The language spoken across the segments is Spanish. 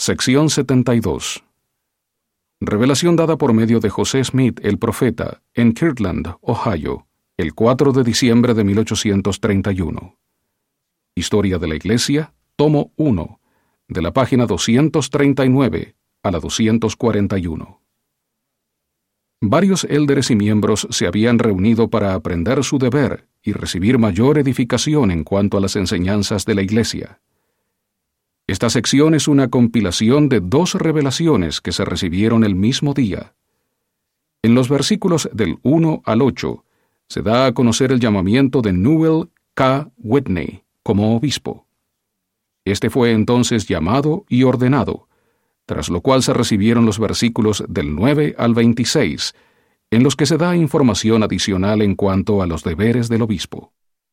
Sección 72. Revelación dada por medio de José Smith, el profeta, en Kirtland, Ohio, el 4 de diciembre de 1831. Historia de la Iglesia, tomo 1, de la página 239 a la 241. Varios élderes y miembros se habían reunido para aprender su deber y recibir mayor edificación en cuanto a las enseñanzas de la Iglesia. Esta sección es una compilación de 2 revelaciones que se recibieron el mismo día. En los versículos del 1 al 8 se da a conocer el llamamiento de Newell K. Whitney como obispo. Este fue entonces llamado y ordenado, tras lo cual se recibieron los versículos del 9 al 26, en los que se da información adicional en cuanto a los deberes del obispo.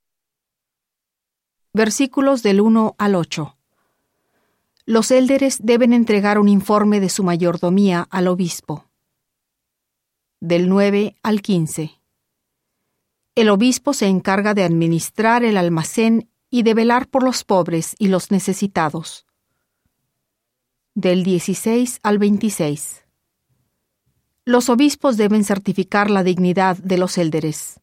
Versículos del 1 al 8. Los élderes deben entregar un informe de su mayordomía al obispo. Del 9 al 15. El obispo se encarga de administrar el almacén y de velar por los pobres y los necesitados. Del 16 al 26. Los obispos deben certificar la dignidad de los élderes.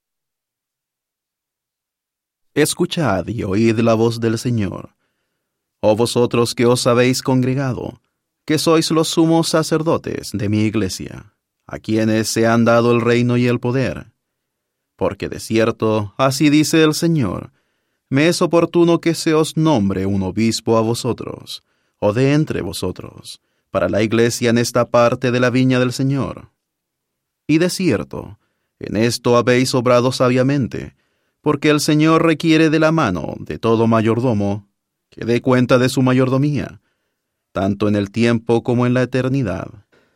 Escuchad y oíd la voz del Señor. Oh vosotros que os habéis congregado, que sois los sumos sacerdotes de mi iglesia, a quienes se han dado el reino y el poder. Porque de cierto, así dice el Señor, me es oportuno que se os nombre un obispo a vosotros, o de entre vosotros, para la iglesia en esta parte de la viña del Señor. Y de cierto, en esto habéis obrado sabiamente, porque el Señor requiere de la mano de todo mayordomo, que dé cuenta de su mayordomía, tanto en el tiempo como en la eternidad.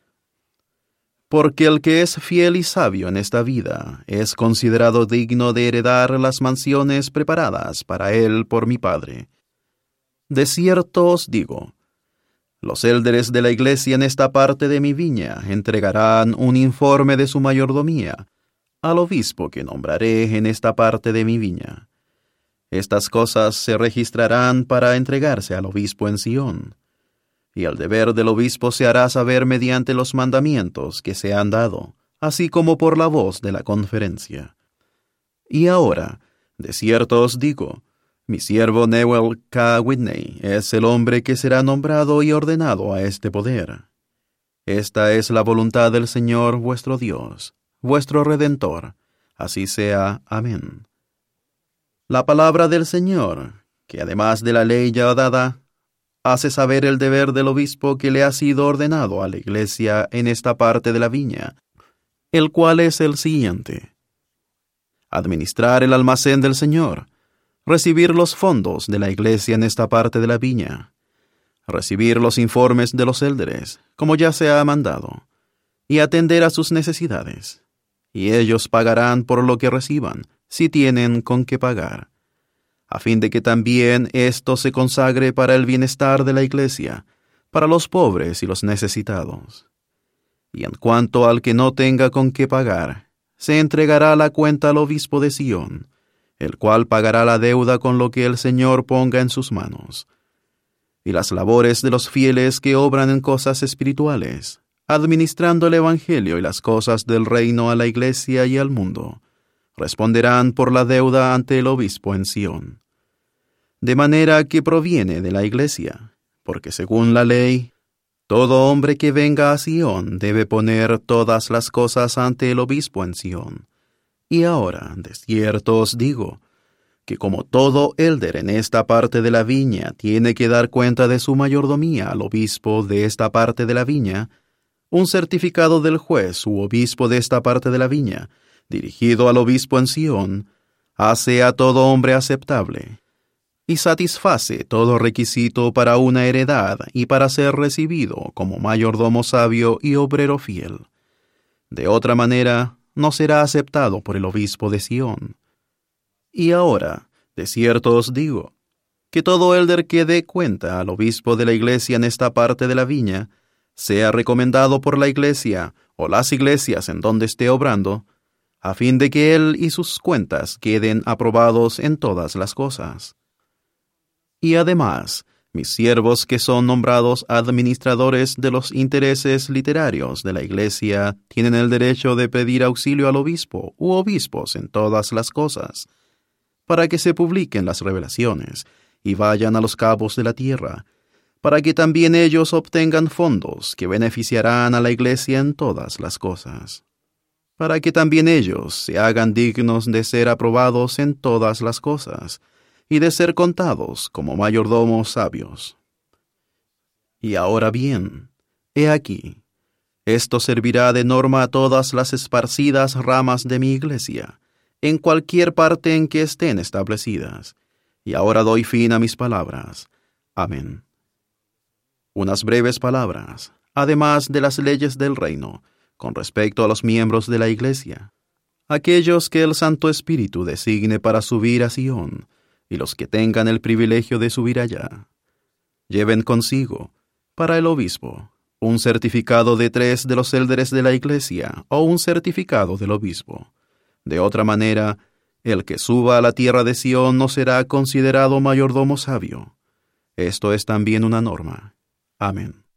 Porque el que es fiel y sabio en esta vida es considerado digno de heredar las mansiones preparadas para él por mi Padre. De cierto os digo, los élderes de la iglesia en esta parte de mi viña entregarán un informe de su mayordomía al obispo que nombraré en esta parte de mi viña. Estas cosas se registrarán para entregarse al obispo en Sion, y el deber del obispo se hará saber mediante los mandamientos que se han dado, así como por la voz de la conferencia. Y ahora, de cierto os digo, mi siervo Newell K. Whitney es el hombre que será nombrado y ordenado a este poder. Esta es la voluntad del Señor vuestro Dios, vuestro Redentor. Así sea. Amén. La palabra del Señor, que además de la ley ya dada, hace saber el deber del obispo que le ha sido ordenado a la iglesia en esta parte de la viña, el cual es el siguiente: administrar el almacén del Señor, recibir los fondos de la iglesia en esta parte de la viña, recibir los informes de los élderes, como ya se ha mandado, y atender a sus necesidades, y ellos pagarán por lo que reciban, si tienen con qué pagar, a fin de que también esto se consagre para el bienestar de la iglesia, para los pobres y los necesitados. Y en cuanto al que no tenga con qué pagar, se entregará la cuenta al obispo de Sion, el cual pagará la deuda con lo que el Señor ponga en sus manos. Y las labores de los fieles que obran en cosas espirituales, administrando el evangelio y las cosas del reino a la iglesia y al mundo, responderán por la deuda ante el obispo en Sion. De manera que proviene de la iglesia, porque según la ley, todo hombre que venga a Sion debe poner todas las cosas ante el obispo en Sion. Y ahora, de cierto os digo, que como todo élder en esta parte de la viña tiene que dar cuenta de su mayordomía al obispo de esta parte de la viña, un certificado del juez u obispo de esta parte de la viña, dirigido al obispo en Sion, hace a todo hombre aceptable, y satisface todo requisito para una heredad y para ser recibido como mayordomo sabio y obrero fiel. De otra manera, no será aceptado por el obispo de Sion. Y ahora, de cierto os digo, que todo élder que dé cuenta al obispo de la iglesia en esta parte de la viña, sea recomendado por la iglesia o las iglesias en donde esté obrando, a fin de que él y sus cuentas queden aprobados en todas las cosas. Y además, Mis siervos que son nombrados administradores de los intereses literarios de la Iglesia tienen el derecho de pedir auxilio al obispo u obispos en todas las cosas, para que se publiquen las revelaciones y vayan a los cabos de la tierra, para que también ellos obtengan fondos que beneficiarán a la Iglesia en todas las cosas, para que también ellos se hagan dignos de ser aprobados en todas las cosas, y de ser contados como mayordomos sabios. Y ahora bien, he aquí, esto servirá de norma a todas las esparcidas ramas de mi Iglesia, en cualquier parte en que estén establecidas. Y ahora doy fin a mis palabras. Amén. Unas breves palabras, además de las leyes del reino, con respecto a los miembros de la Iglesia, aquellos que el Santo Espíritu designe para subir a Sion, y los que tengan el privilegio de subir allá. Lleven consigo, para el obispo, un certificado de 3 de los élderes de la Iglesia o un certificado del obispo. De otra manera, el que suba a la tierra de Sion no será considerado mayordomo sabio. Esto es también una norma. Amén.